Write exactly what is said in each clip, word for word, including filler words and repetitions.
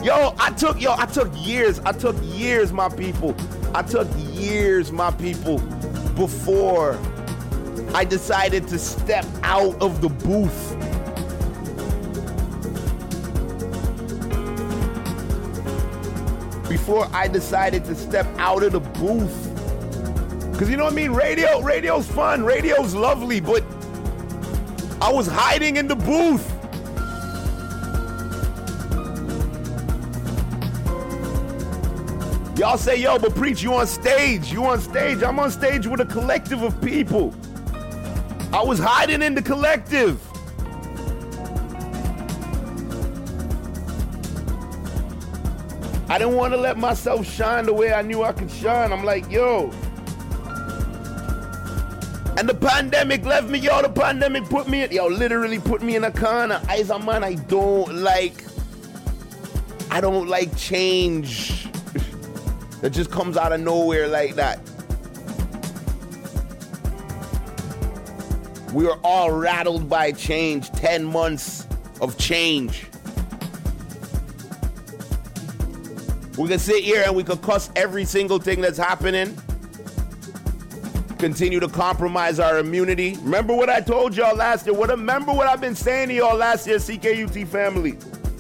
Yo, I took, yo, I took years. I took years, my people. I took years, my people, before I decided to step out of the booth. Before I decided to step out of the booth. Because you know what I mean? Radio, radio's fun. Radio's lovely, but I was hiding in the booth. Y'all say, yo, but preach, you on stage. You on stage. I'm on stage with a collective of people. I was hiding in the collective. I didn't want to let myself shine the way I knew I could shine. I'm like, yo. And the pandemic left me, yo. The pandemic put me, yo, literally put me in a corner. As a man, I don't like, I don't like change. That just comes out of nowhere like that. We are all rattled by change. ten months of change. We can sit here and we could cuss every single thing that's happening. Continue to compromise our immunity. Remember what I told y'all last year? What, remember what I've been saying to y'all last year, C K U T family.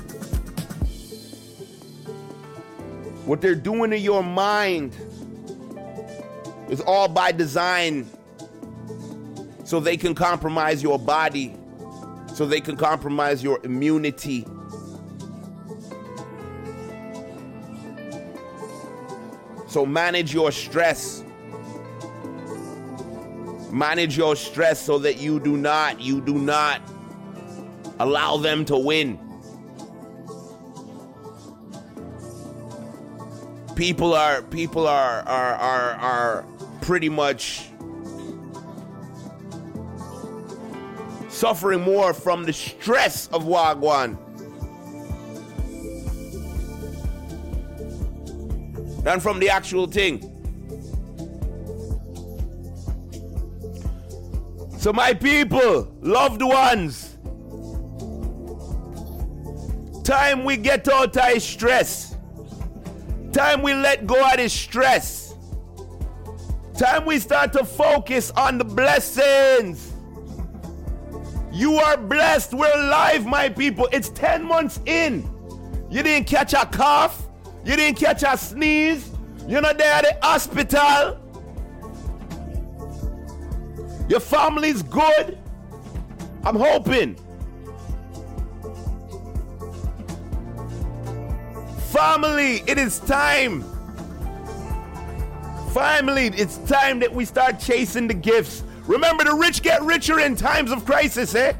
What they're doing to your mind is all by design, so they can compromise your body, so they can compromise your immunity. So manage your stress. Manage your stress so that you do not, you do not allow them to win. People are, people are, are, are, are pretty much suffering more from the stress of Wagwan than from the actual thing. So my people, loved ones, time we get out of stress. Time we let go of this stress. Time we start to focus on the blessings. You are blessed. We're live, my people. It's ten months in. You didn't catch a cough. You didn't catch a sneeze. You're not there at the hospital. Your family's good. I'm hoping. Family, it is time. Family, it's time that we start chasing the gifts. Remember, the rich get richer in times of crisis, eh?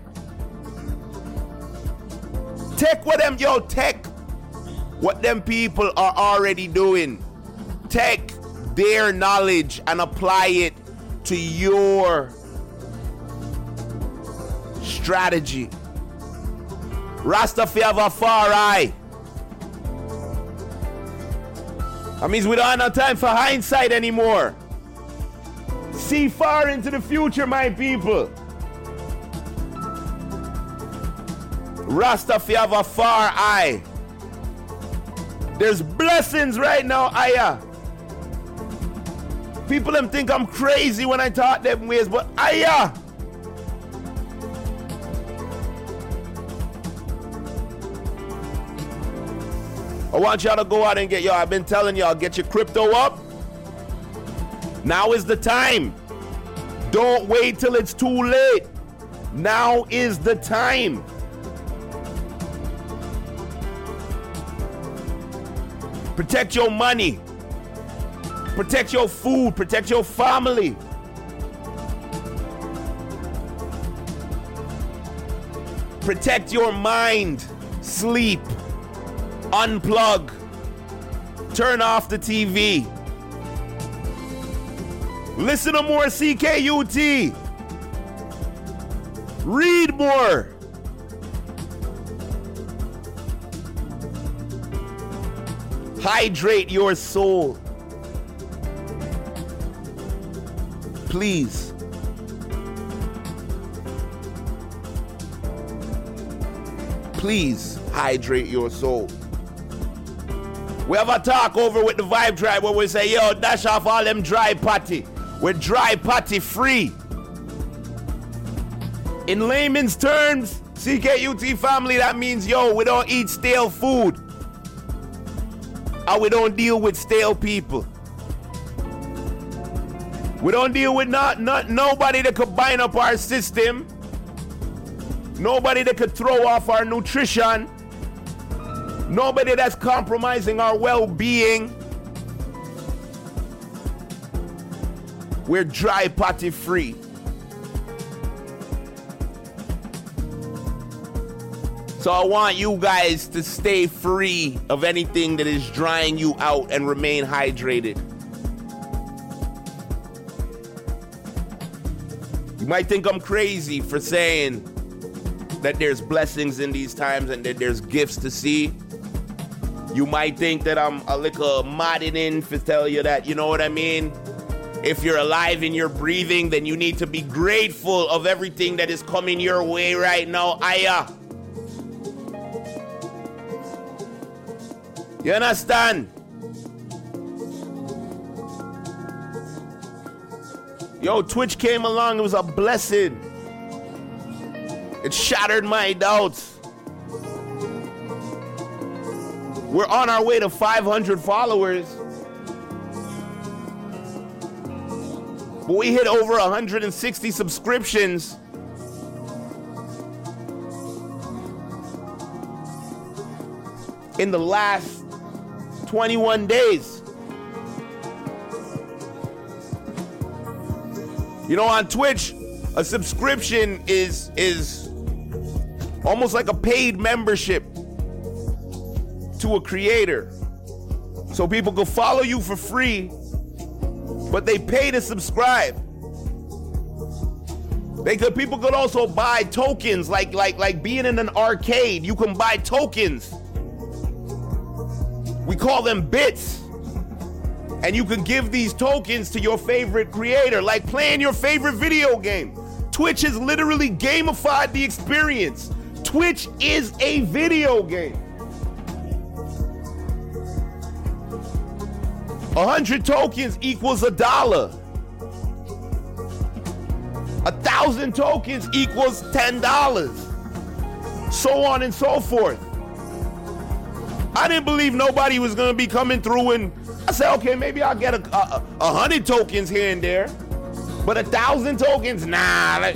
Take what them, yo, take what them people are already doing. Take their knowledge and apply it to your strategy. Rastafari. That means we don't have no time for hindsight anymore. See far into the future, my people. Rastafari. There's blessings right now, Aya. People them think I'm crazy when I talk them ways, but Aya. I want y'all to go out and get, yo, I've been telling y'all, get your crypto up. Now is the time. Don't wait till it's too late. Now is the time. Protect your money. Protect your food. Protect your family. Protect your mind. Sleep. Unplug. Turn off the T V. Listen to more C K U T. Read more. Hydrate your soul. Please. Please hydrate your soul. We have a talk over with the Vibe Tribe where we say, yo, dash off all them dry patty. We're dry patty free. In layman's terms, C K U T family, that means, yo, we don't eat stale food. Or we don't deal with stale people. We don't deal with not, not nobody that could bind up our system. Nobody that could throw off our nutrition. Nobody that's compromising our well-being. We're dry patty free. So I want you guys to stay free of anything that is drying you out and remain hydrated. You might think I'm crazy for saying that there's blessings in these times and that there's gifts to see. You might think that I'm a little modding in for tell you that, you know what I mean? If you're alive and you're breathing, then you need to be grateful of everything that is coming your way right now. Aya. You understand? Yo, Twitch came along, it was a blessing. It shattered my doubts. We're on our way to five hundred followers. But we hit over one hundred sixty subscriptions. In the last twenty-one days. You know, on Twitch, a subscription is is almost like a paid membership to a creator. So people can follow you for free, but they pay to subscribe. They could people could also buy tokens, like like like being in an arcade. You can buy tokens. We call them bits. And you can give these tokens to your favorite creator, like playing your favorite video game. Twitch has literally gamified the experience. Twitch is a video game. A hundred tokens equals a dollar. A thousand tokens equals ten dollars. So on and so forth. I didn't believe nobody was gonna be coming through, and I said, okay, maybe I'll get a, a, a hundred tokens here and there, but a thousand tokens, nah. Like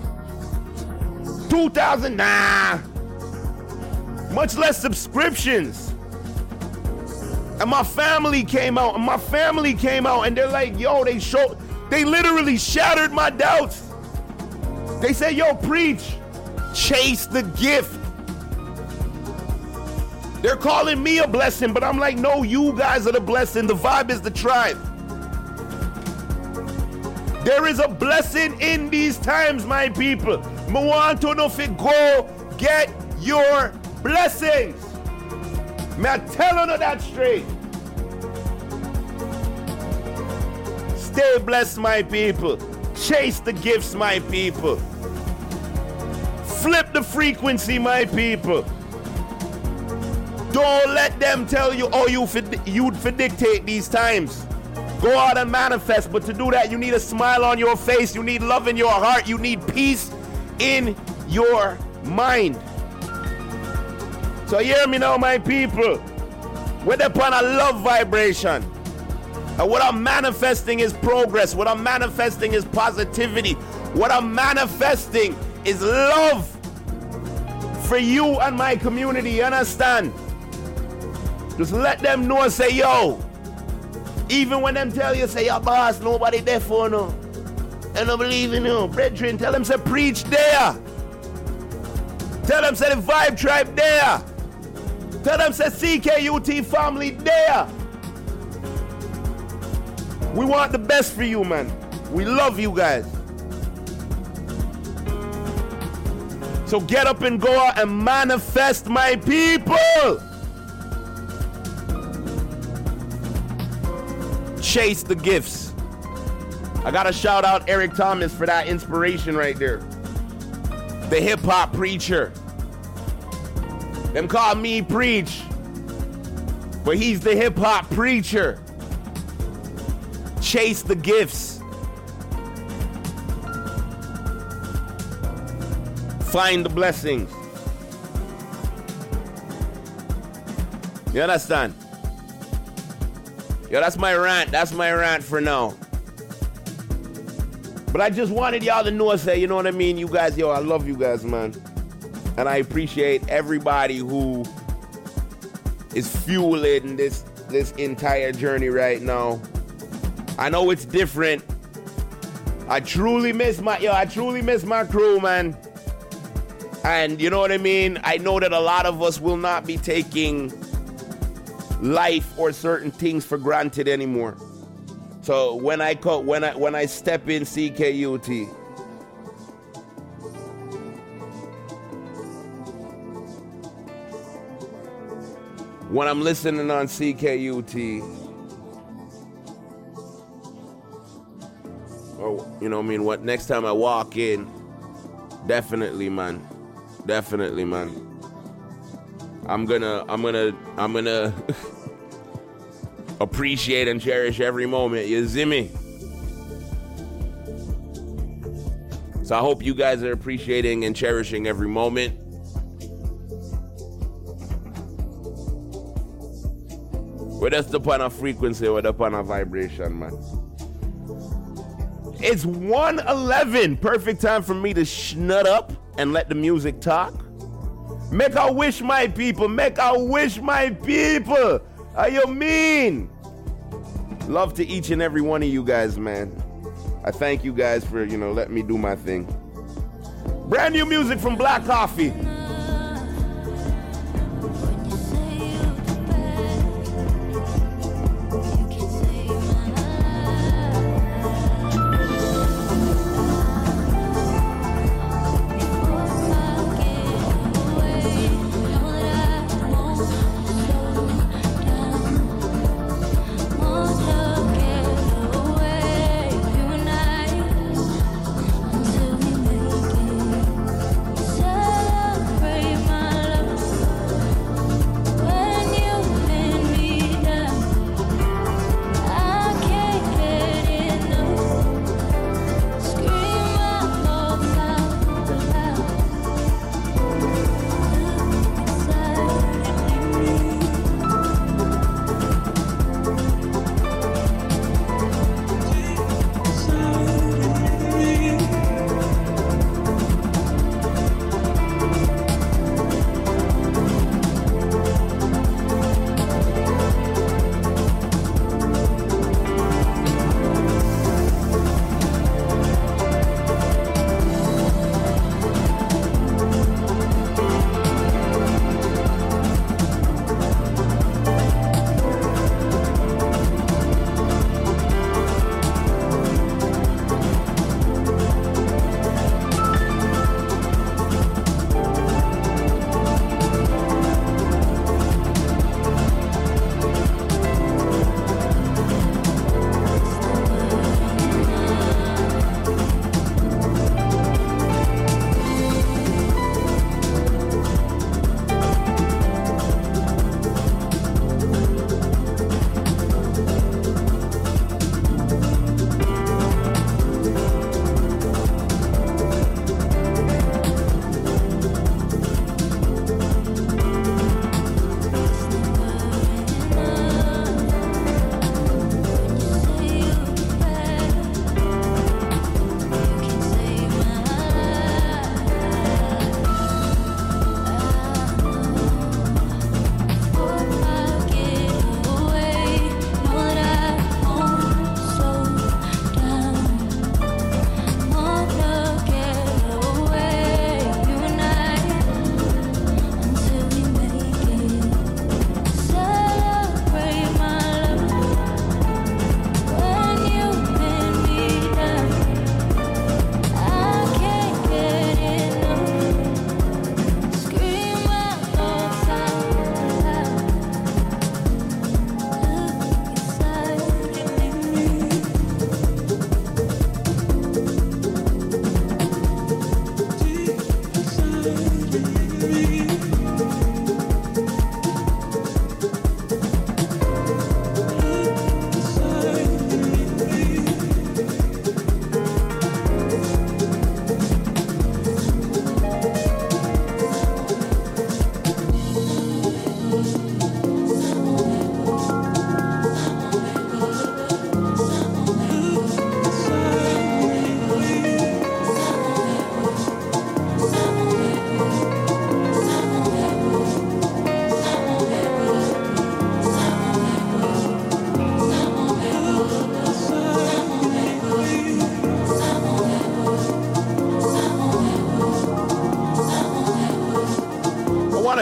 two thousand, nah. Much less subscriptions. And my family came out, and my family came out, and they're like, yo, they showed, they literally shattered my doubts. They said, yo, preach, chase the gift. They're calling me a blessing, but I'm like, no, you guys are the blessing. The Vibe is the tribe. There is a blessing in these times, my people. Me want to know if you go get your blessings. May I tell you that straight? Stay blessed, my people. Chase the gifts, my people. Flip the frequency, my people. Don't let them tell you, oh, you for, you'd for dictate these times. Go out and manifest, but to do that, you need a smile on your face. You need love in your heart. You need peace in your mind. So hear me now, my people. We're upon a love vibration. And what I'm manifesting is progress. What I'm manifesting is positivity. What I'm manifesting is love for you and my community. You understand? Just let them know, say, yo, even when them tell you, say, your boss, nobody there for no. They don't believe in you. Brethren, tell them, say, preach there. Tell them, say, the Vibe Tribe there. Tell them, say, C K U T family there. We want the best for you, man. We love you guys. So get up and go out and manifest, my people. Chase the gifts. I gotta shout out Eric Thomas for that inspiration right there. The hip hop preacher. Them call me preach. But he's the hip-hop preacher. Chase the gifts. Find the blessings. You understand? Yo, that's my rant. That's my rant for now. But I just wanted y'all to know, say, you know what I mean? You guys, yo, I love you guys, man. And I appreciate everybody who is fueling this this entire journey right now. I know it's different. I truly miss my, yo, I truly miss my crew, man. And you know what I mean? I know that a lot of us will not be taking life or certain things for granted anymore. So when I co- when I when I step in C K U T, when I'm listening on C K U T, or you know what I mean, what next time I walk in, definitely, man, definitely, man. I'm gonna I'm gonna I'm gonna appreciate and cherish every moment. You see me? So I hope you guys are appreciating and cherishing every moment. We're just upon a frequency, we're upon a vibration, man. It's one eleven. Perfect time for me to schnut up and let the music talk. Make a wish, my people. Make a wish, my people. How you mean? Love to each and every one of you guys, man. I thank you guys for, you know, letting me do my thing. Brand new music from Black Coffee.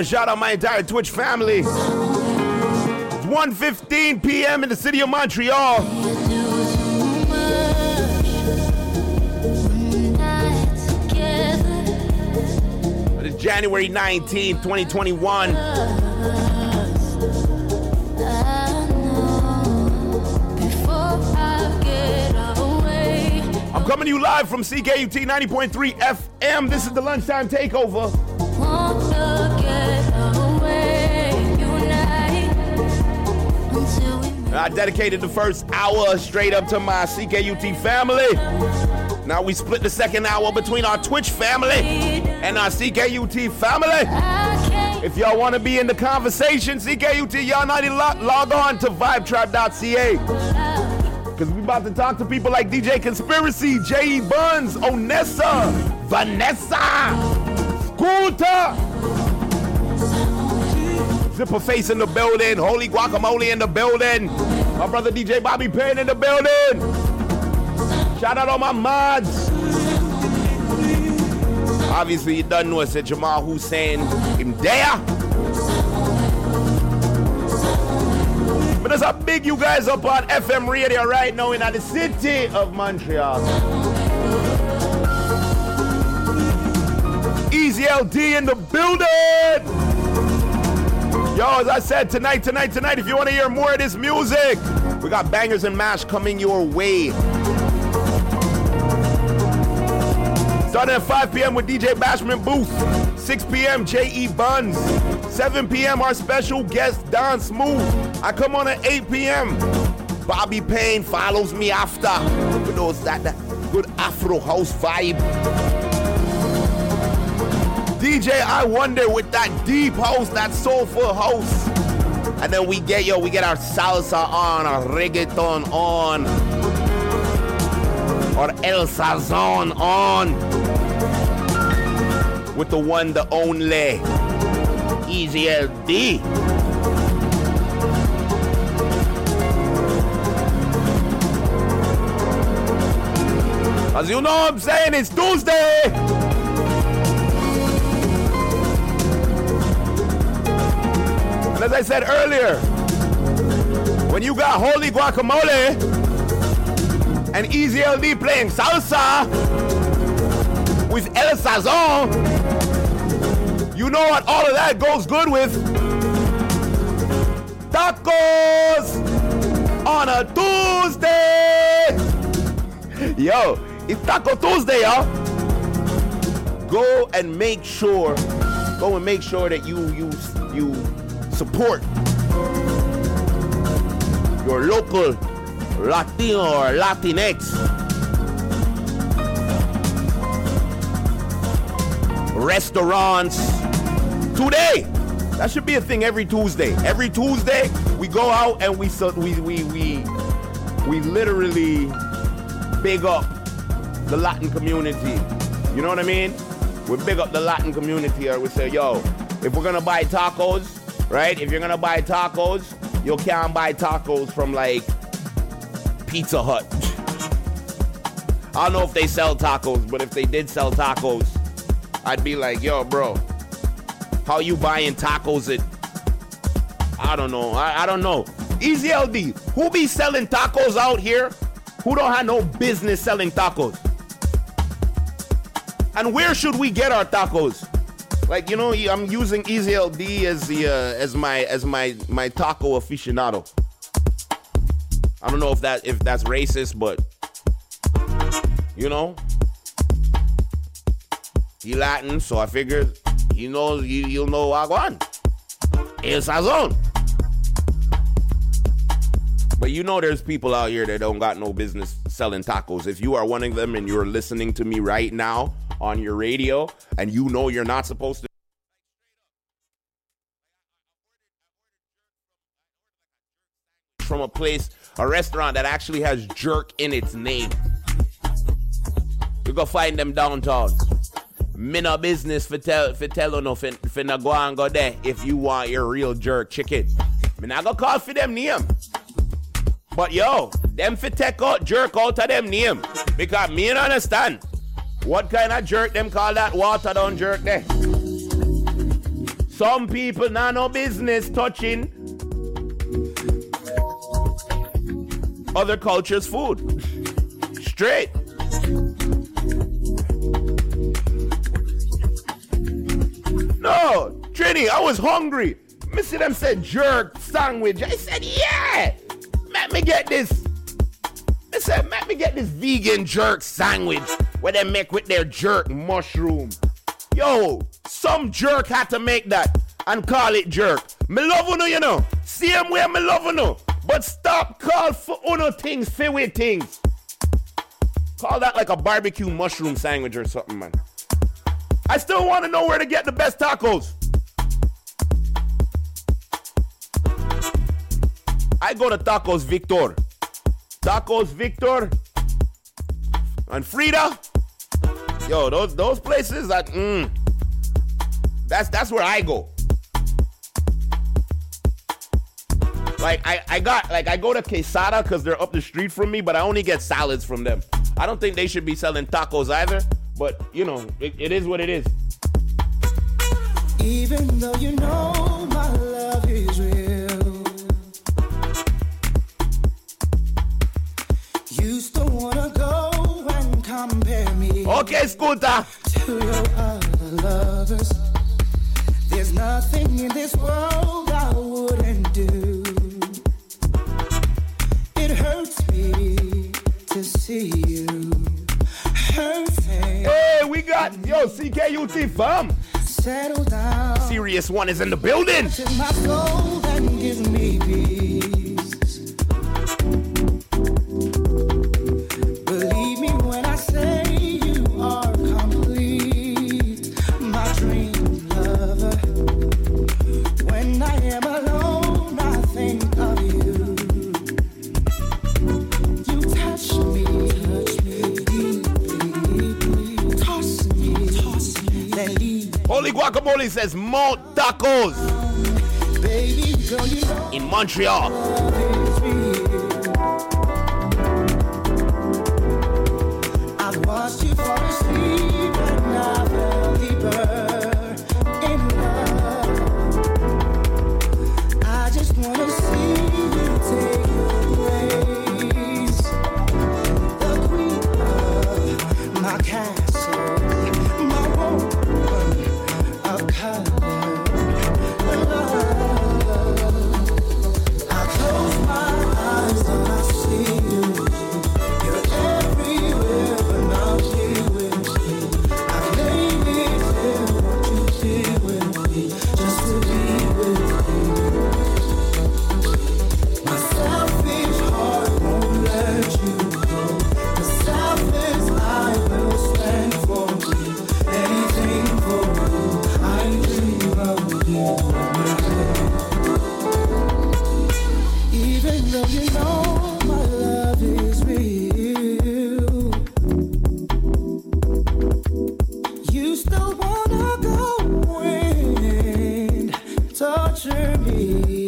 to shout out my entire Twitch family. It's one fifteen p.m. in the city of Montreal. It's January nineteenth, twenty twenty-one. I'm coming to you live from C K U T ninety point three F M. This is the Lunchtime Takeover. I dedicated the first hour straight up to my C K U T family. Now we split the second hour between our Twitch family and our C K U T family. If y'all want to be in the conversation, C K U T, y'all need to log on to vibe tribe dot c a. Because we about to talk to people like D J Conspiracy, J E Buns, Onessa, Vanessa, Scooter, Zipper Face in the building, Holy Guacamole in the building, my brother D J Bobby Payne in the building. Shout out all my mods. Obviously, you done know it's a Jamal Hussein him there. But that's how big you guys up on F M radio right now in the city of Montreal. Easy L D in the building. Yo, as I said, tonight, tonight, tonight, if you want to hear more of this music, we got Bangers and Mash coming your way. Starting at five p.m. with D J Bashman Booth. six p.m. J E Buns. seven p.m. our special guest Don Smooth. I come on at eight p.m. Bobby Payne follows me after. For those that, that good Afro house vibe. D J I Wonder with that deep house, that soulful house. And then we get, yo, we get our salsa on, our reggaeton on, our El Sazon on. With the one, the only Easy L D. As you know what I'm saying, it's Tuesday. And as I said earlier, when you got Holy Guacamole and Easy L D playing salsa with El Sazon, you know what all of that goes good with? Tacos on a Tuesday. Yo, it's Taco Tuesday, y'all. Go and make sure, go and make sure that you you you support your local Latino or Latinx restaurants today. That should be a thing every Tuesday. Every Tuesday we go out and we we we we we literally big up the Latin community. You know what I mean? We big up the Latin community, or we say, yo, if we're gonna buy tacos, right? If you're gonna buy tacos, you can't buy tacos from like Pizza Hut. I don't know if they sell tacos, but if they did sell tacos, I'd be like, yo, bro, how you buying tacos at, I don't know, I, I don't know. Easy L D, who be selling tacos out here who don't have no business selling tacos? And where should we get our tacos? Like, you know, I'm using Easy L D as the uh, as my as my my taco aficionado. I don't know if that if that's racist, but you know, he Latin, so I figured he knows you you'll know Wagwan. El Sazon. But you know there's people out here that don't got no business selling tacos. If you are one of them and you're listening to me right now on your radio and you know you're not supposed to from a place, a restaurant that actually has jerk in its name. You go find them downtown. Me no business for tell for tell you no for, for no go and go there if you want your real jerk chicken. Me not go call for them name. But yo, them for take out jerk out of them name. Because me don't understand what kind of jerk them call that water down jerk there. Some people now no business touching other cultures' food. Straight. No, Trini, I was hungry. Me see them said jerk sandwich. I said, yeah, let me get this. I said, let me get this vegan jerk sandwich where they make with their jerk mushroom. Yo, some jerk had to make that and call it jerk. Me love uno, you know. Same way me love uno. But stop call for uno things, fiwi things. Call that like a barbecue mushroom sandwich or something, man. I still want to know where to get the best tacos. I go to Tacos Victor. Tacos Victor and Frida. Yo, those those places that mm, that's that's where I go. Like I, I got like I go to Quesada because they're up the street from me, but I only get salads from them. I don't think they should be selling tacos either, but you know, it, it is what it is. Even though you know my love is real, you still wanna go and compare me. Okay, Scooter. To your other lovers. There's nothing in this world I wouldn't do. It hurts me to see you hurting. Hey, we got yo C K U T fam. Settle down. Serious one is in the building. Touching my soul and gives me peace. Believe me when I say you are complete, my dream lover. When I am alone, I think of you. You touch me, touch me deeply, toss me, toss me, then leave. Holy Guacamole says Mount Tacos Baby, girl, you know in Montreal. love is real. I've watched you fall asleep and I fell deeper in love. I just wanna see you take your place, the queen of my castle, my woman of color, love. I close my eyes and I see you. You're everywhere, but not here with me. I've made it clear what you did with me, just to be with you. My selfish heart won't let you go. The selfless I will stand for you. Anything for you. I dream of you. Even though you know my love is real, you still wanna go and torture me.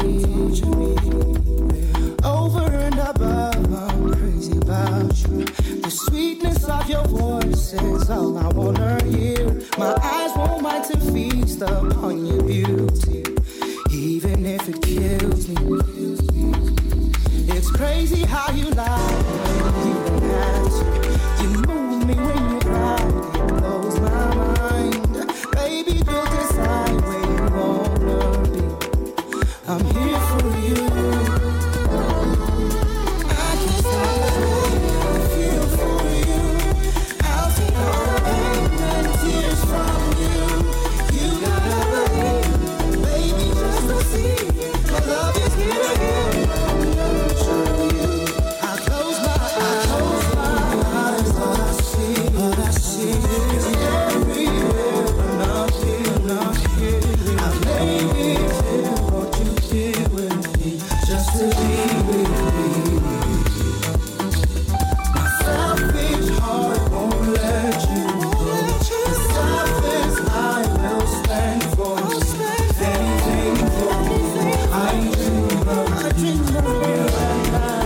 Over and above, I'm crazy about you. The sweetness of your voice is all I wanna hear. My eyes won't mind to feast upon your beauty, even if it kills me. It's crazy how you lie when you don't have to. You move me when you cry, it blows my mind. Baby, you decide where you wanna be. I'm here for you. I can stop I feel for you. I'll take all the pain and tears from you. You gotta believe, baby, just to see my love is here again. I close my, I close my eyes, all I see, all I see is everywhere, but not here, not here. I've made it clear what you did with me, just to be with me. My selfish heart won't let you go. The selfless I will stand for you. Anything for you. I dream of, I dream of you and I.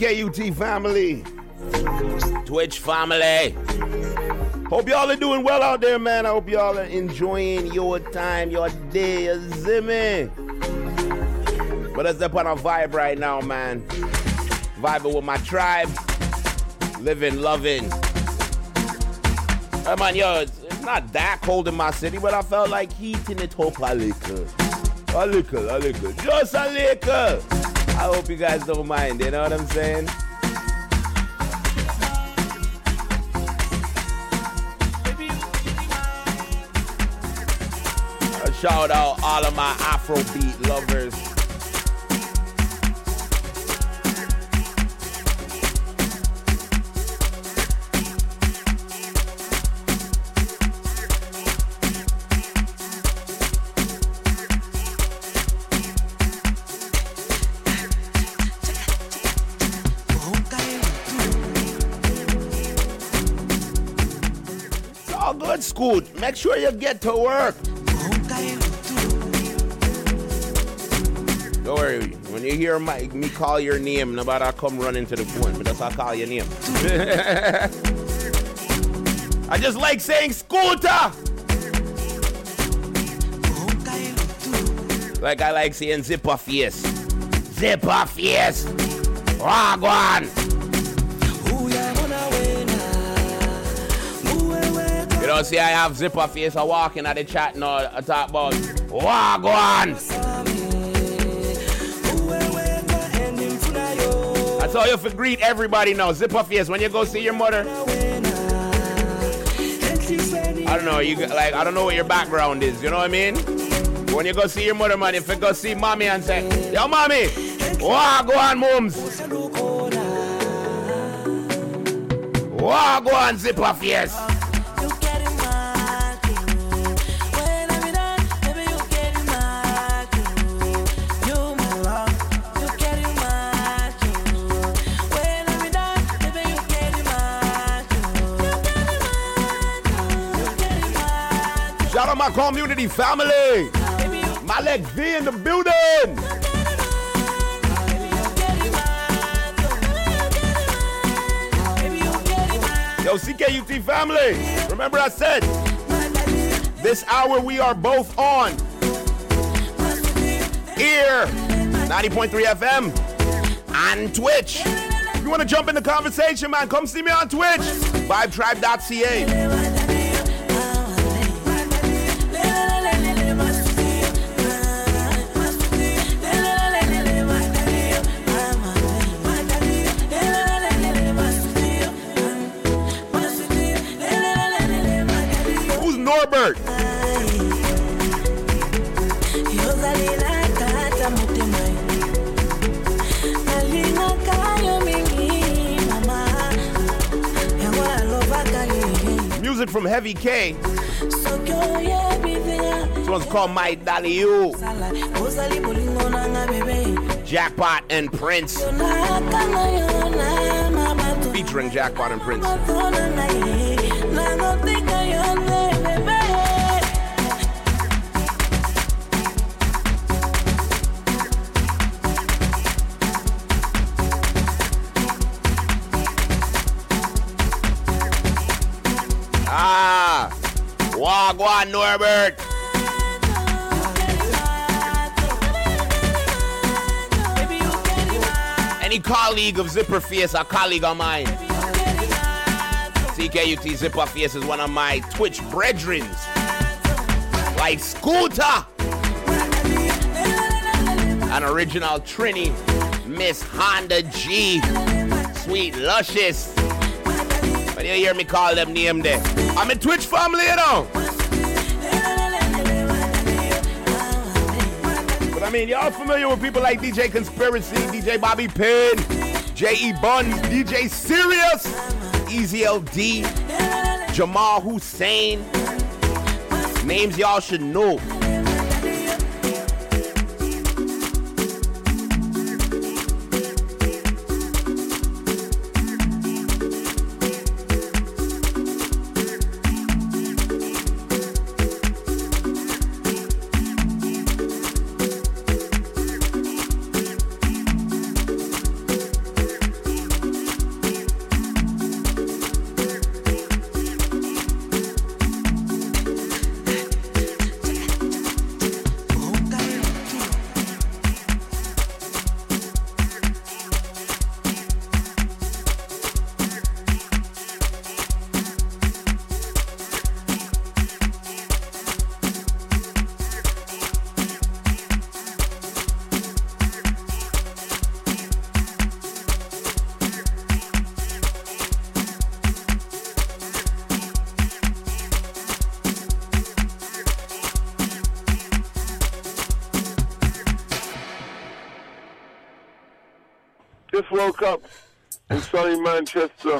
K U T family. Twitch family. Hope y'all are doing well out there, man. I hope y'all are enjoying your time, your day, you see me? But let's up on a vibe right now, man. Vibing with my tribe. Living, loving. Hey, man, yo, it's, it's not that cold in my city, but I felt like heating it up a little. A little, a little. Just a little. I hope you guys don't mind, you know what I'm saying? A shout out all of my Afrobeat lovers. Scoot, make sure you get to work. Don't worry, when you hear my, me call your name, nobody come run into the phone, but that's how I call your name. I just like saying scooter. Like I like saying zipper face. Zipper face. Wagwan. You know, see, I have zipper face. I walk in at the chat now. I talk about Wagwan. That's how you have to greet everybody now. Zipper face. When you go see your mother, I don't know. You like I don't know what your background is. You know what I mean? When you go see your mother, man, if you go see mommy and say, "Yo, mommy, Wagwan, mums." Wagwan, zipper face. Shout out my community family. Malek V in the building. Yo, C K U T family. Remember I said, this hour we are both on Ear ninety point three F M and Twitch. If you want to jump in the conversation, man, come see me on Twitch. vibe tribe dot c a. Norbert. Music from Heavy K. This one's called My Dolly You. Jackpot and Prince. Featuring Jackpot and Prince. Ah, Wagwan Norbert. Any colleague of Zipper Face, a colleague of mine. C K U T Zipper Face is one of my Twitch brethrens. Like Scooter. An original Trini. Miss Honda G. Sweet Luscious. When you hear me call them name there. I'm a Twitch family, you know. But I mean, y'all familiar with people like D J Conspiracy, D J Bobby Pin, J E Buns, D J Sirius, Easy L D, Jamal Hussein. Names y'all should know. Just woke up in sunny Manchester.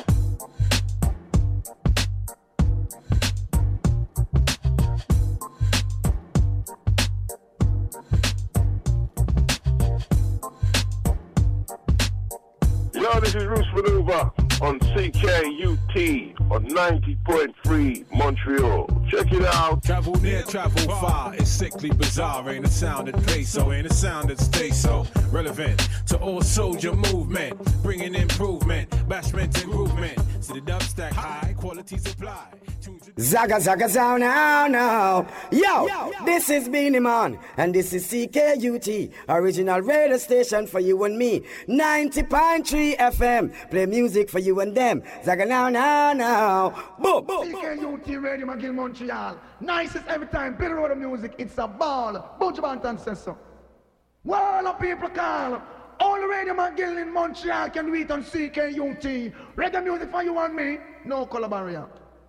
Yo, this is Roos Maneuver on C K U T on ninety point three Montreal. Check it out. Travel near, travel far. It's sickly bizarre. Ain't a sound that plays so. Ain't a sound that stays so relevant to all soldier movement. Bringing improvement, bashment improvement. To the dub stack high quality supply. Zaga Zaga Zow now now. Yo, yo, this is Beanie Man and this is C K U T, original radio station for you and me. ninety point three F M. Play music for you and them. Zaga now now now. Boom. C K U T Radio McGill Montreal. Nicest every time. Bill road of music. It's a ball. Bunch of Bantan says so. World of people call. All the Radio McGill in Montreal can read on C K U T. Reggae music for you and me. No color barrier.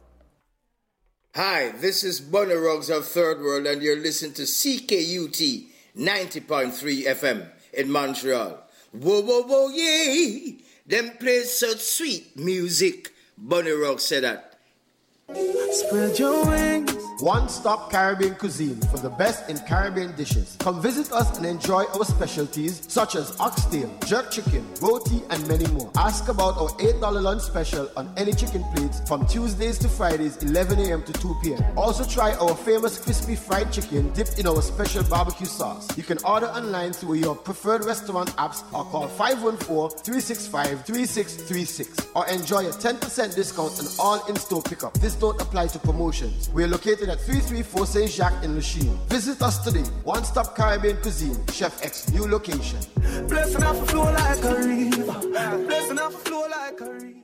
Hi, this is Bunny Ruggs of Third World and you're listening to C K U T ninety point three F M in Montreal. Whoa, whoa, whoa, yay! Them play such sweet music. Bunny Ruggs said that. Spread your wings. One-stop Caribbean cuisine for the best in Caribbean dishes. Come visit us and enjoy our specialties such as oxtail, jerk chicken, roti, and many more. Ask about our eight dollars lunch special on any chicken plates from Tuesdays to Fridays, eleven a.m. to two p.m. Also try our famous crispy fried chicken dipped in our special barbecue sauce. You can order online through your preferred restaurant apps or call five one four, three six five, three six three six or enjoy a ten percent discount on all in-store pickup. This don't apply to promotions. We are located at three three four Saint Jacques in Lachine. Visit us today. One Stop Caribbean Cuisine, Chef X new location. Blessing off a flow like a river. Blessing off a flow like a river.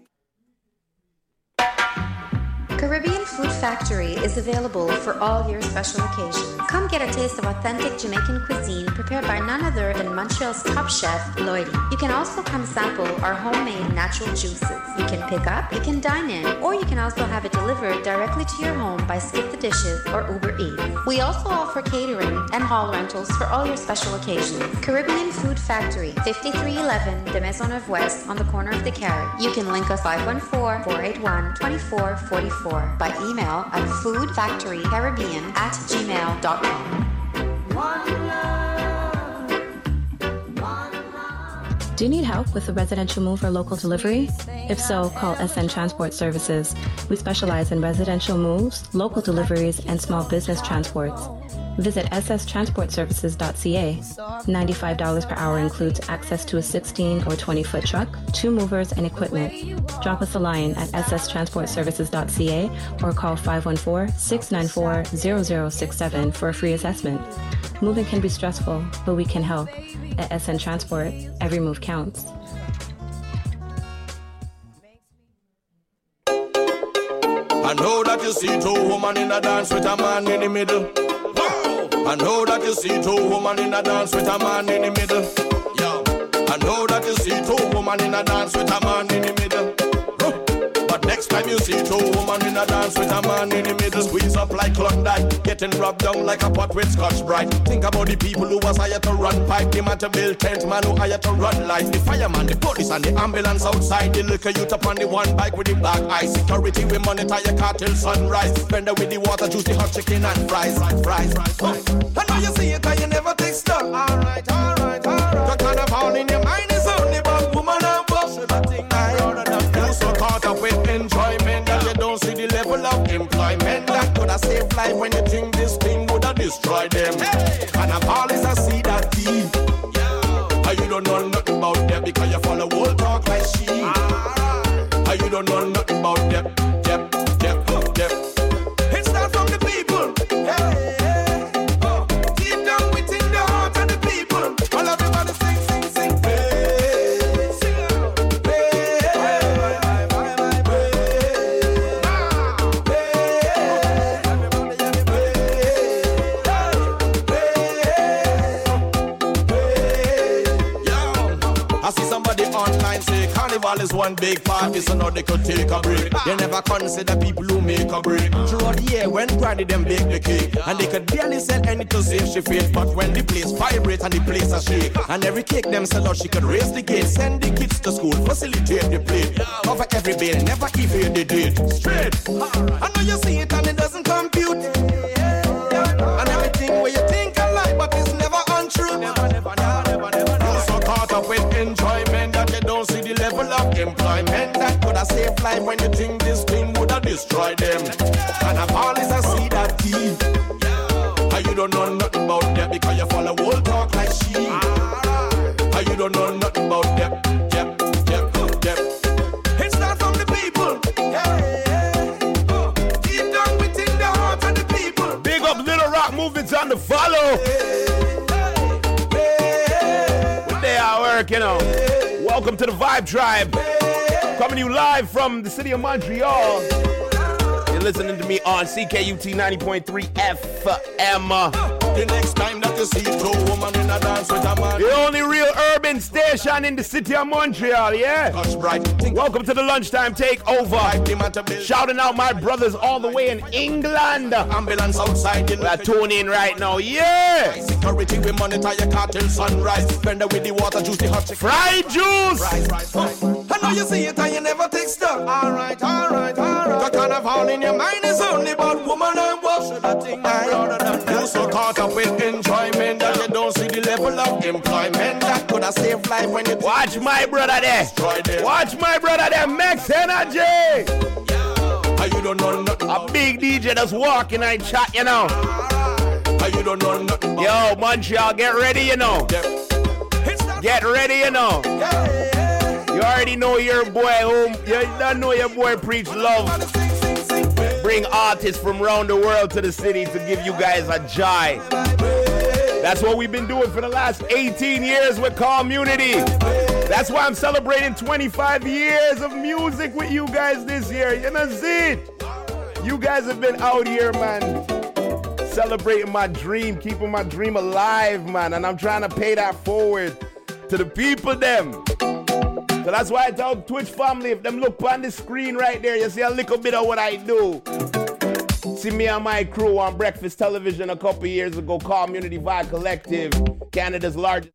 Caribbean Food Factory is available for all your special occasions. Come get a taste of authentic Jamaican cuisine prepared by none other than Montreal's top chef, Lloydie. You can also come sample our homemade natural juices. You can pick up, you can dine in, or you can also have it delivered directly to your home by Skip the Dishes or Uber Eats. We also offer catering and hall rentals for all your special occasions. Caribbean Food Factory, fifty-three eleven de Maisonneuve West on the corner of the Carrot. You can link us five one four, four eight one, two four four four by email at foodfactorycaribbean at gmail dot com. Do you need help with a residential move or local delivery? If so, call S N Transport Services. We specialize in residential moves, local deliveries, and small business transports. Visit s s transport services dot c a. ninety-five dollars per hour includes access to a sixteen or twenty foot truck, two movers, and equipment. Drop us a line at s s transport services dot c a or call five one four, six nine four, zero zero six seven for a free assessment. Moving can be stressful, but we can help. At S N Transport, every move counts. I know that you see two women in a dance with a man in the middle. I know that you see two women in a dance with a man in the middle. Yo, I know that you see two women in a dance with a man in the middle. But next time you see two women in a dance with a man in the middle, squeeze up like Klondike, getting rubbed down like a pot with Scotch Brite. Think about the people who was hired to run pipe, the man to build tent, man who hired to run light. The fireman, the police and the ambulance outside, the liquor youth up on the one bike with the black eye. Security, we monitor your car till sunrise. Vendor with the water, juice, the hot chicken and fries, fries, fries. Oh, I know you see it and you never take stock. Alright, alright, alright. The kind of all in your mind is only about woman and boss. You so caught up with enjoyment that you don't see the level of employment that could have saved life when you think this thing would have destroyed them. Hey. And a all is a seed that deep. Yeah. And you don't know nothing about them because you follow old talk like sheep. Right. And you don't know nothing about them. Yep, yep, yep. It starts from the people. Hey, hey. Oh. Deep down within the heart of the people. All everybody sing, sing, sing. Hey. Sing out. festival is one big party, so now they could take a break. They never consider people who make a break. Throughout the year when Granny them bake the cake, and they could barely sell any to save she faith. But when the place vibrate and the place a shake, and every cake them sell out, she could raise the gate, send the kids to school, facilitate the plate, cover every bill, never evade the date. Straight. I know you see it and it doesn't compute. And everything where you think I like, but it's never untrue. Never, never, never, never, never. You're so caught up with enjoyment that you don't see the level of employment that could have saved life when you think this thing would have destroyed them. And I've always I see that key. And you don't know nothing about that because you follow old talk like she. And you don't know nothing about that. Yep, yep, yep. It's not from the people. Yeah, oh, deep down within the heart of the people. Big up Little Rock Movements on the follow. What they are work, you know. Welcome to the Vibe Tribe. Coming to you live from the city of Montreal. You're listening to me on C K U T ninety point three F M. The next time that you see two women in a dance with a man. The only real urban station in the city of Montreal, yeah? That's right. Welcome to the lunchtime takeover. Shouting out my brothers all the way in England. Ambulance outside. We are tuning in right now, yeah? Security, we monitor your car till sunrise. Vendor with the water juice, the hot chicken. Fried juice! Right, right, right. I know you see it and you never take stuff. Alright, alright, alright. The carnival in your mind is only about woman and what should I think I'm proud of them. You so caught up with enjoyment that you don't see the level of employment that could have saved life when you watch my brother there. Watch my brother there, Max Energy. Yeah. You don't know nothing. A big D J that's walking and chat, you know. You don't know nothing. Yo, Montreal, get ready, you know. Get ready, you know. You already know your boy home. You don't know your boy preach love. Bring artists from around the world to the city to give you guys a joy. That's what we've been doing for the last eighteen years with Community. That's why I'm celebrating twenty-five years of music with you guys this year. You know, see it? You guys have been out here, man, celebrating my dream, keeping my dream alive, man. And I'm trying to pay that forward to the people, them. So that's why I tell Twitch family, if them look on the screen right there, you see a little bit of what I do. See me and my crew on Breakfast Television a couple years ago, Community Vibe Collective, Canada's largest.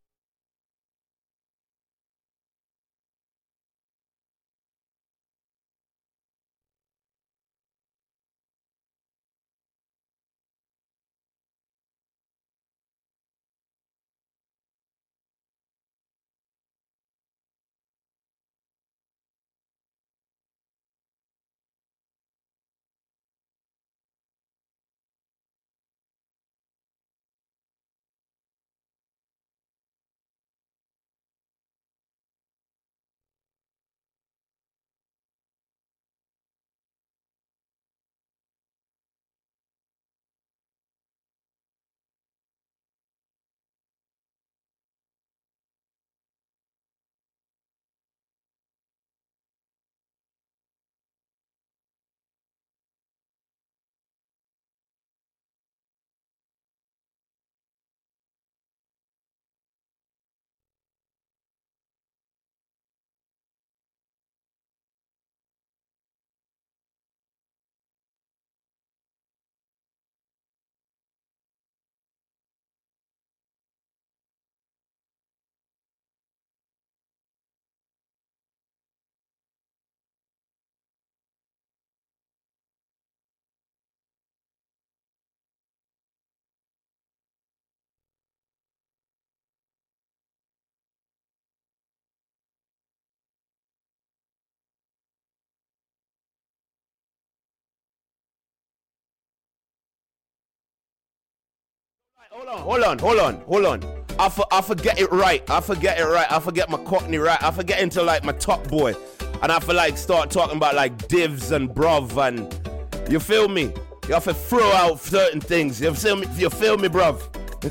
Hold on, hold on, hold on, hold on. I, for, I forget it right. I forget it right. I forget my cockney right. I forget into like my top boy. And I feel like start talking about like divs and bruv and you feel me? You have to throw out certain things. You feel me, you feel me bruv?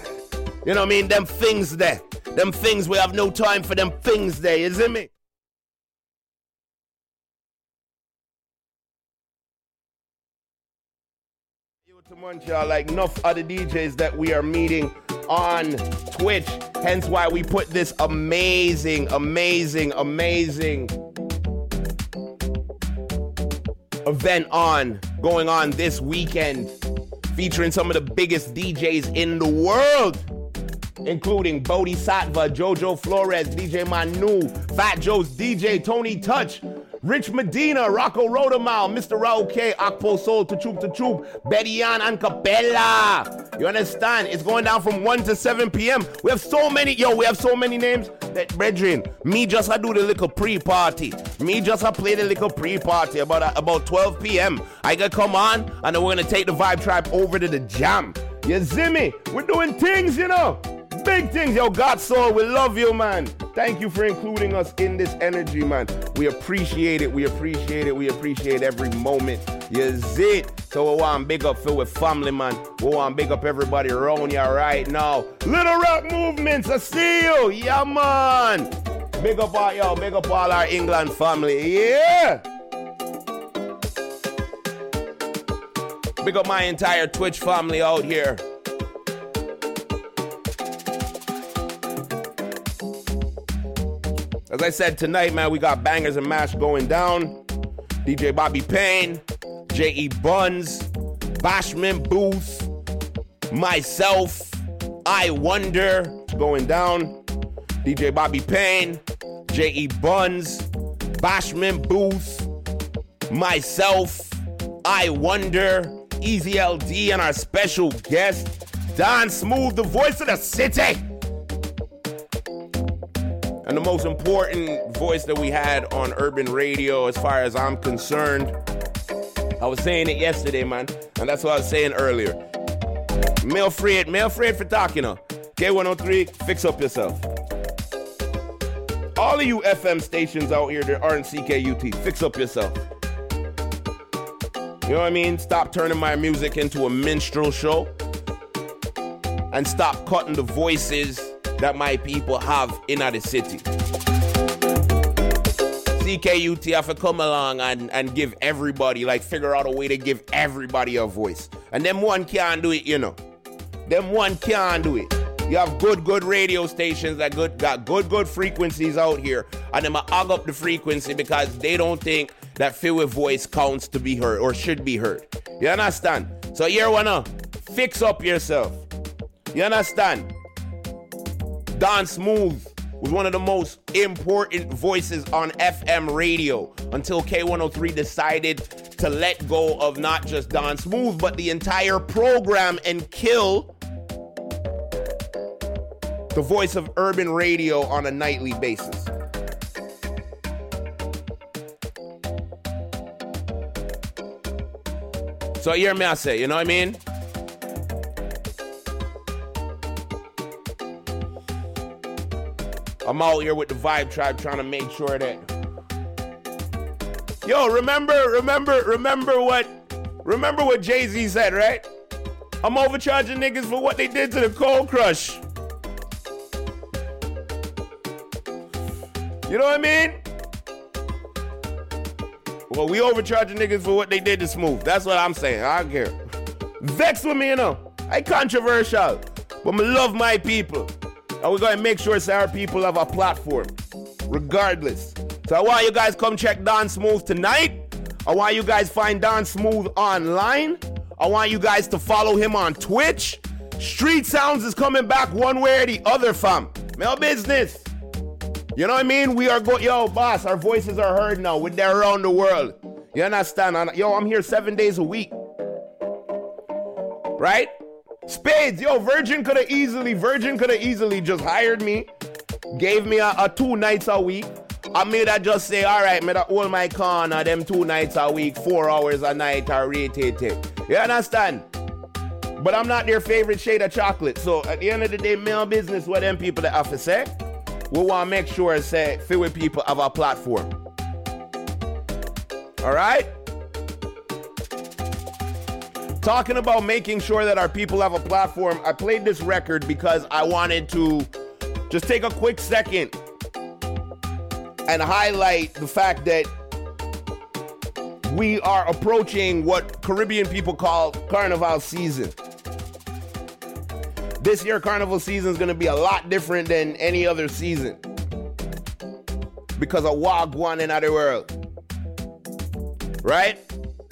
You know what I mean? Them things there. Them things we have no time for them things there, you see me? To Montreal, like enough other D Js that we are meeting on Twitch, hence why we put this amazing, amazing, amazing event on, going on this weekend, featuring some of the biggest D Js in the world, including Bodhisattva, Jojo Flores, D J Manu, Fat Joe's D J, Tony Touch, Rich Medina, Rocco Rodamal, Mister Raul K, Akpo Soul, Tachoop Tachoop, Betty Ann and Capella. You understand? It's going down from one to seven p.m. We have so many, yo, we have so many names that, brethren, me just I do the little pre-party. Me just I play the little pre-party about, uh, about twelve p.m. I can come on, and then we're going to take the Vibe Tribe over to the jam. You see me? We're doing things, you know. Big things, yo, God Soul, we love you, man. Thank you for including us in this energy, man. We appreciate it, we appreciate it, we appreciate every moment. You see it? So we want big up Phil with family, man. We want big up everybody around you right now. Little Rock Movements, I see you, yeah, man. Big up all, yo, big up all our England family, yeah. Big up my entire Twitch family out here. As I said, tonight, man, we got Bangers and Mash going down. D J Bobby Payne, J E Buns, Bashman Booth, myself, I Wonder going down. D J Bobby Payne, J E Buns, Bashman Booth, myself, I Wonder, Easy L D, and our special guest, Don Smooth, the voice of the city. And the most important voice that we had on urban radio, as far as I'm concerned, I was saying it yesterday, man, and that's what I was saying earlier. Mail Fred, mail Fred for talking, huh? K one oh three, fix up yourself. All of you F M stations out here that aren't C K U T, fix up yourself. You know what I mean? Stop turning my music into a minstrel show, and stop cutting the voices that my people have in the city. C K U T have to come along and, and give everybody, like figure out a way to give everybody a voice. And them one can't do it, you know. Them one can't do it. You have good, good radio stations that good, got good, good frequencies out here. And them a hog up the frequency because they don't think that Philly voice counts to be heard or should be heard. You understand? So you wanna fix up yourself. You understand? Don Smooth was one of the most important voices on F M radio until K one oh three decided to let go of not just Don Smooth, but the entire program and kill the voice of urban radio on a nightly basis. So you hear me I say, you know what I mean? I'm out here with the Vibe Tribe trying to make sure that... Yo, remember, remember, remember what... Remember what Jay-Z said, right? I'm overcharging niggas for what they did to the Cold Crush. You know what I mean? Well, we overcharging niggas for what they did to Smooth. That's what I'm saying. I don't care. Vex with me, you know. I controversial. But I love my people. And we're going to make sure that our people have a platform, regardless. So I want you guys come check Don Smooth tonight. I want you guys find Don Smooth online. I want you guys to follow him on Twitch. Street Sounds is coming back one way or the other, fam. Mail business. You know what I mean? We are going, yo, boss, our voices are heard now. We're there around the world. You understand? Yo, I'm here seven days a week. Right? Spades, yo, Virgin could have easily, Virgin could have easily just hired me, gave me a, a two nights a week. I made I just say, all right, me that hold my corner, them two nights a week, four hours a night, or rate it. You understand? But I'm not their favorite shade of chocolate. So at the end of the day, mail business, what them people that have to say, we want to make sure, say, few people have a platform. All right? Talking about making sure that our people have a platform, I played this record because I wanted to just take a quick second and highlight the fact that we are approaching what Caribbean people call Carnival season. This year, Carnival season is going to be a lot different than any other season because of Wagwan in other world. Right?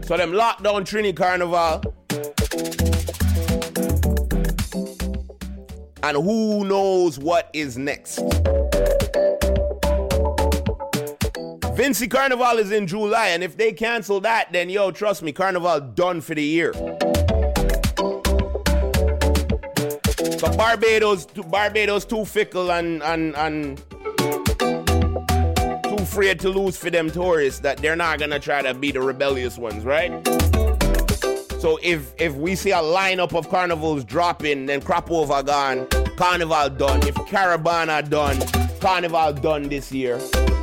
So them lock down Trini Carnival. And who knows what is next? Vincy Carnival is in July, and if they cancel that, then yo, trust me, Carnival done for the year. So Barbados, Barbados too fickle and and and too afraid to lose for them tourists that they're not gonna try to be the rebellious ones, right? So if if we see a lineup of carnivals dropping, then Crop Over gone, Carnival done. If Caravana done, Carnival done this year.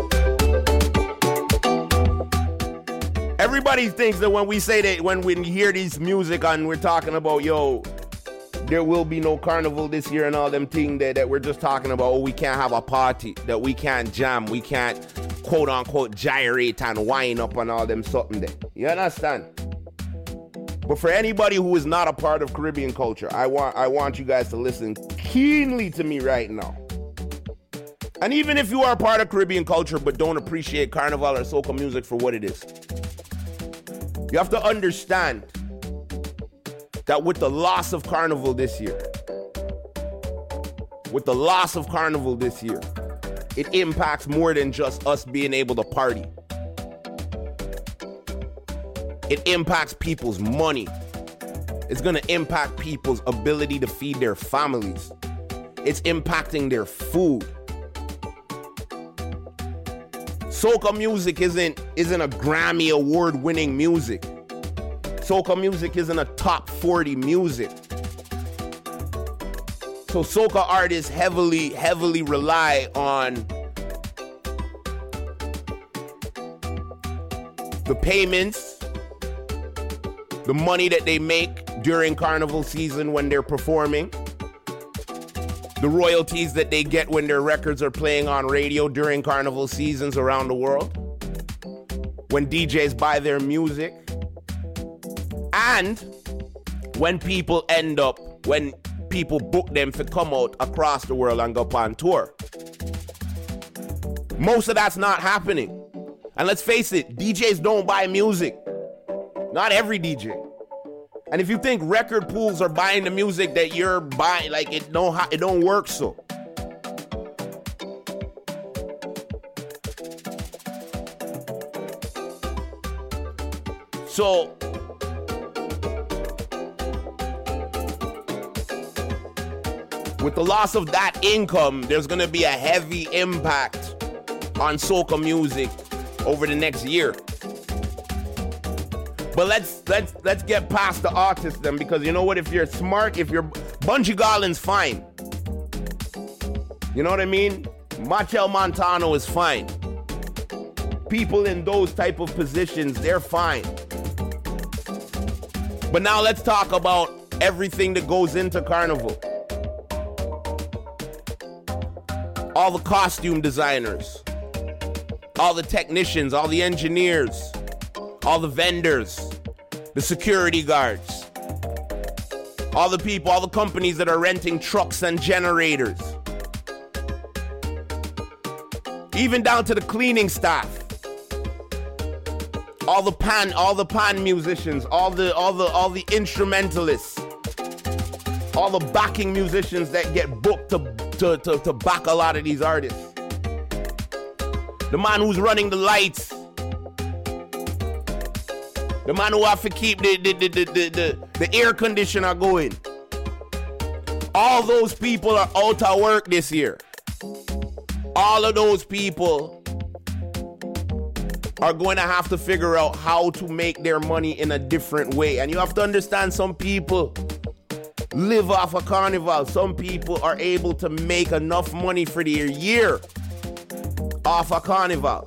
Everybody thinks that when we say that, when we hear these music and we're talking about, yo, there will be no carnival this year and all them things that, that we're just talking about, oh, we can't have a party, that we can't jam, we can't quote unquote gyrate and wind up and all them something there. You understand? But for anybody who is not a part of Caribbean culture, I want I want you guys to listen keenly to me right now. And even if you are a part of Caribbean culture but don't appreciate Carnival or soca music for what it is, you have to understand that with the loss of Carnival this year, with the loss of Carnival this year, it impacts more than just us being able to party. It impacts people's money. It's gonna impact people's ability to feed their families. It's impacting their food. Soca music isn't, isn't a Grammy award-winning music. Soca music isn't a top forty music. So soca artists heavily, heavily rely on the payments, the money that they make during Carnival season when they're performing, the royalties that they get when their records are playing on radio during Carnival seasons around the world, when D Js buy their music, and when people end up, when people book them to come out across the world and go on tour. Most of that's not happening. And let's face it, D Js don't buy music. Not every D J. And if you think record pools are buying the music that you're buying, like it don't, it don't work so. So, with the loss of that income, there's gonna be a heavy impact on soca music over the next year. But let's let's let's get past the artists then, because you know what? If you're smart, if you're Bunji Garlin's fine. You know what I mean? Machel Montano is fine. People in those type of positions, they're fine. But now let's talk about everything that goes into Carnival. All the costume designers, all the technicians, all the engineers, all the vendors, the security guards, all the people, all the companies that are renting trucks and generators, even down to the cleaning staff, all the pan, all the pan musicians, all the, all the, all the instrumentalists, all the backing musicians that get booked to, to, to, to back a lot of these artists, the man who's running the lights, the man who have to keep the, the, the, the, the, the, the air conditioner going. All those people are out of work this year. All of those people are going to have to figure out how to make their money in a different way. And you have to understand, some people live off a Carnival. Some people are able to make enough money for their year off a Carnival.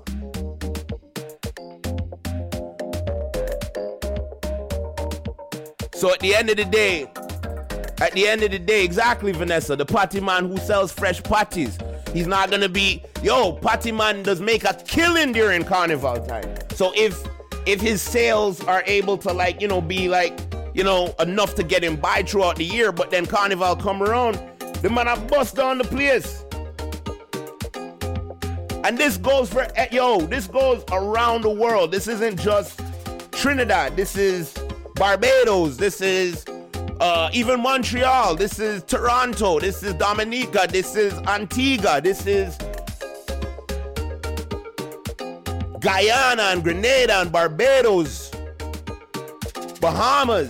So at the end of the day, at the end of the day, exactly, Vanessa, the patty man who sells fresh patties, he's not gonna be, yo, patty man does make a killing during Carnival time. So if if his sales are able to, like, you know, be like, you know, enough to get him by throughout the year, but then Carnival come around, the man have bust down the place. And this goes for, yo, this goes around the world. This isn't just Trinidad. This is Barbados. This is uh, even Montreal. This is Toronto. This is Dominica. This is Antigua. This is Guyana and Grenada and Barbados. Bahamas.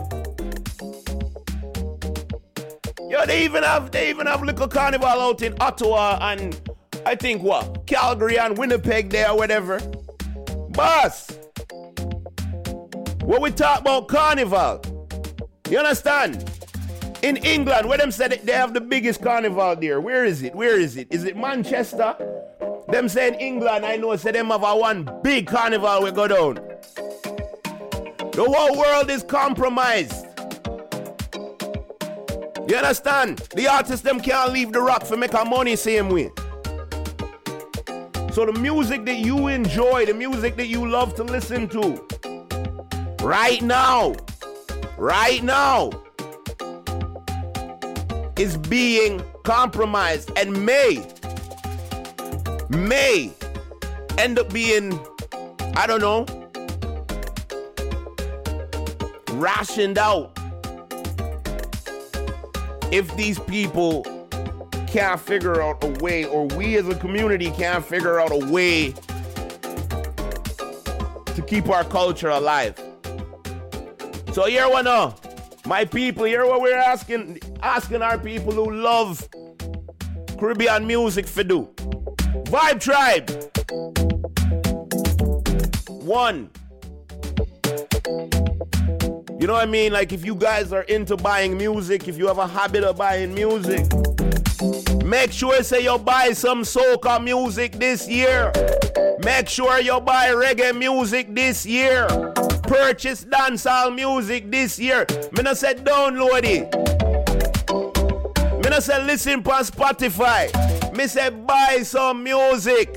Yo, they even have they even have little carnival out in Ottawa and I think what? Calgary and Winnipeg there or whatever. Boss. When we talk about carnival, you understand? In England, where them said they have the biggest carnival there. Where is it? Where is it? Is it Manchester? Them say in England, I know, say them have a one big carnival we go down. The whole world is compromised. You understand? The artists them can't leave the rock for make our money same way. So the music that you enjoy, the music that you love to listen to, right now, right now, is being compromised and may, may end up being, I don't know, rationed out if these people can't figure out a way, or we as a community can't figure out a way to keep our culture alive. So here we know, my people, here what we're asking, asking our people who love Caribbean music for do. Vibe Tribe. One. You know what I mean? Like if you guys are into buying music, if you have a habit of buying music, make sure say you buy some soca music this year. Make sure you buy reggae music this year. Purchase dancehall music this year. Me no say download it. Me no say listen on Spotify. Me say buy some music.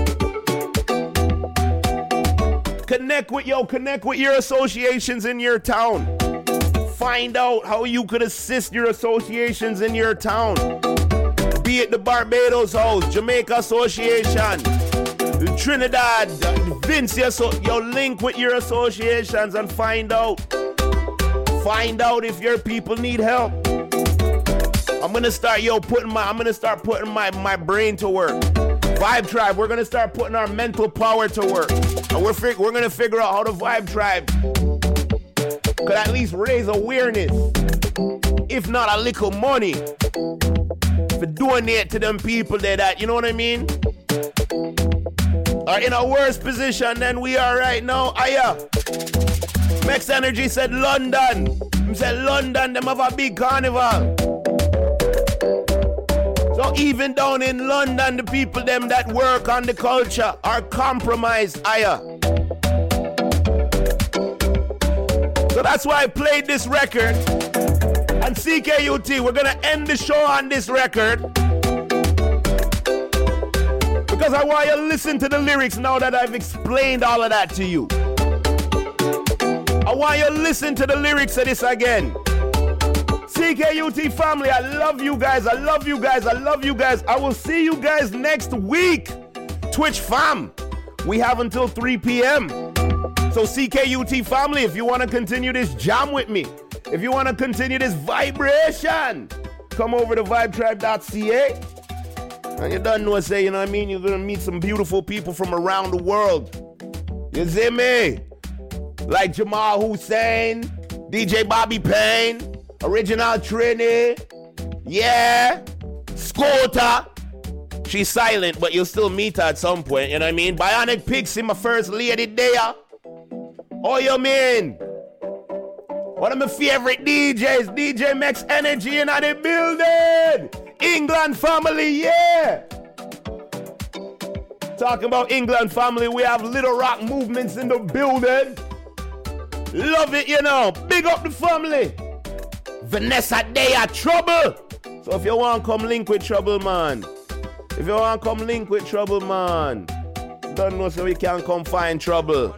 Connect with yo, connect with your associations in your town. Find out how you could assist your associations in your town. Be it the Barbados House, Jamaica Association, Trinidad, Vince, so yo, link with your associations and find out. Find out if your people need help. I'm gonna start yo putting my I'm gonna start putting my, my brain to work. Vibe Tribe, we're gonna start putting our mental power to work. And we're fig- we're gonna figure out how the Vibe Tribe could at least raise awareness, if not a little money, for donate to them people there that, you know what I mean, are in a worse position than we are right now. Aya. Max Energy said London. He said London, them have a big carnival. So even down in London, the people them that work on the culture are compromised. Aya. So that's why I played this record. And C K U T, we're gonna end the show on this record, because I want you to listen to the lyrics now that I've explained all of that to you. I want you to listen to the lyrics of this again. C K U T family, I love you guys. I love you guys. I love you guys. I will see you guys next week. Twitch fam, we have until three p.m. So C K U T family, if you want to continue this jam with me, if you want to continue this vibration, come over to vibe tribe dot c a. And you don't know what I say, you know what I mean? You're going to meet some beautiful people from around the world. You see me? Like Jamal Hussein, D J Bobby Payne, Original Trini, yeah, Scooter. She's silent, but you'll still meet her at some point, you know what I mean? Bionic Pixie, my first lady there. Oh, you mean? One of my favorite D Js, D J Max Energy in the building. England family, yeah. Talking about England family, we have Little Rock Movements in the building. Love it, you know. Big up the family. Vanessa, they are Trouble. So if you want to come link with Trouble, man. If you want to come link with Trouble, man. Don't know so we can come find Trouble.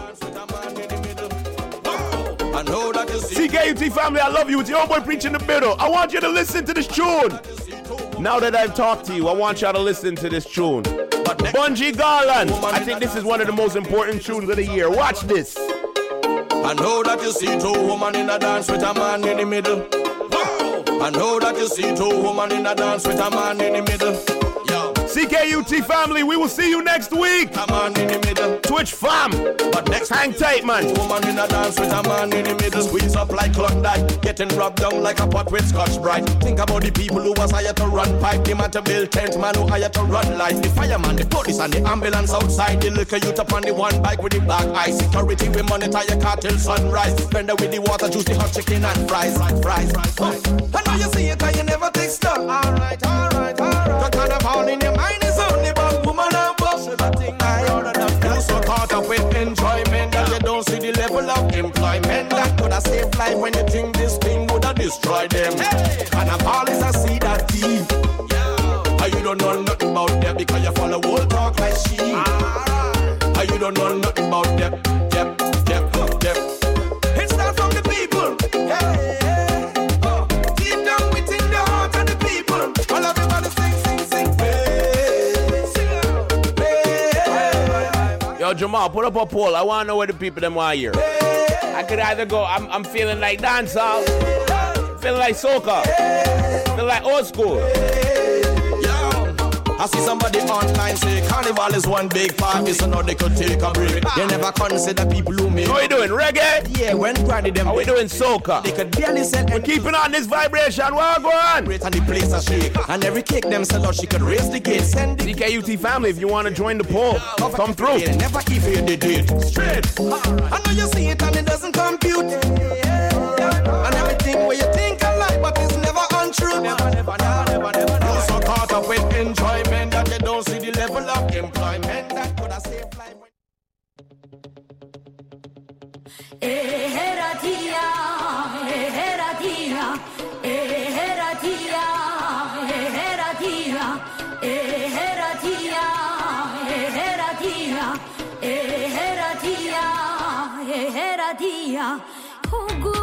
I know that you see. C K U T family, I love you. It's your boy preaching the middle. I want you to listen to this tune. Now that I've talked to you, I want y'all to listen to this tune. Bungie Garland. I think this is one of the most important tunes of the year. Watch this. I know that you see two women in a dance with a man in the middle. Wow. I know that you see two women in a dance with a man in the middle. Yo. C K U T family, we will see you next week. A man in the middle. Twitch fam. But next hang tight, man. Woman in a dance with a man in the middle. Squeeze up like Klondike. Getting rubbed down like a pot with Scotch Brite. Think about the people who was hired to run pipe. The man to build tent, man who hired to run light. The fireman, the police and the ambulance outside. The liquor youth up on the one bike with the black eye. Security, we monitor your car till sunrise. Vendor with the water, juice, the hot chicken and fries. Fries, fries, fries. I know you see it and you never take stock. Alright, alright, alright. The kind of all in your mind is only about woman and boss. Everything I ordered up. You so caught up with enjoyment that you don't see the level of employment. That could have saved life when you think this thing would have destroyed them. Hey. And a all is a see that deep. Yeah. And you don't know nothing about them because you follow old talk like sheep. Right. And you don't know nothing about them. Yep, yep, yep. It's not from the people. Hey. Yo, Jamal, put up a poll. I want to know where the people them want here. I could either go, I'm, I'm feeling like dancehall, feeling like soca, feeling like old school. I see somebody online say carnival is one big party, so now they could take a break. They never consider people who make. How we doing, reggae? Yeah, when granny them. How we doing, soca? They could barely sell. We're keeping on this vibration. What go on? And the place a shake. And every cake them sell out, she could raise the gate. Send the C K U T family, if you want to join the poll, come through. They never even they did straight. I know you see it and it doesn't compute. And everything where you think I like, but it's never untrue. Never, never, never, never, never. You're so caught up with enjoyment that you don't see the level of employment that could have saved life. Eheratia, eheratia, eheratia, eheratia, eheratia, eheratia, eheratia, eheratia. Oh, good.